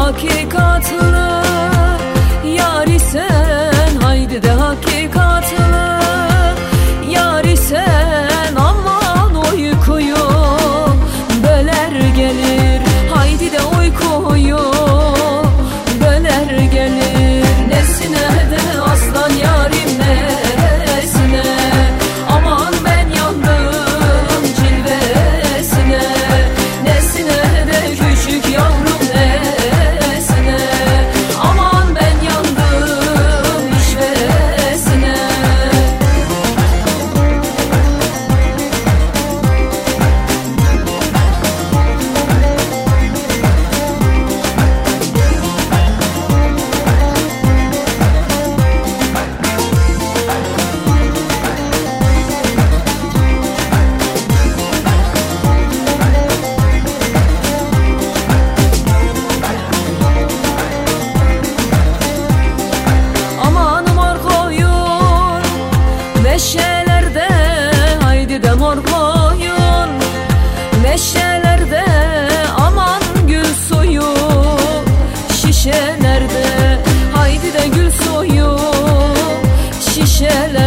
hakikatlı yar isen, haydi de hakikatlı yar isen, aman uykuyu böler gelir, haydi de uykuyu böler gelir. Nesine de aslan yarim nesine, aman ben yandım cilvesine. Nesine de küçük yavrum nesine, aman ben yandım işvesine. Meşelerde haydi de mor koyun, meşelerde aman gül suyu, şişelerde haydi de gül suyu, şişelerde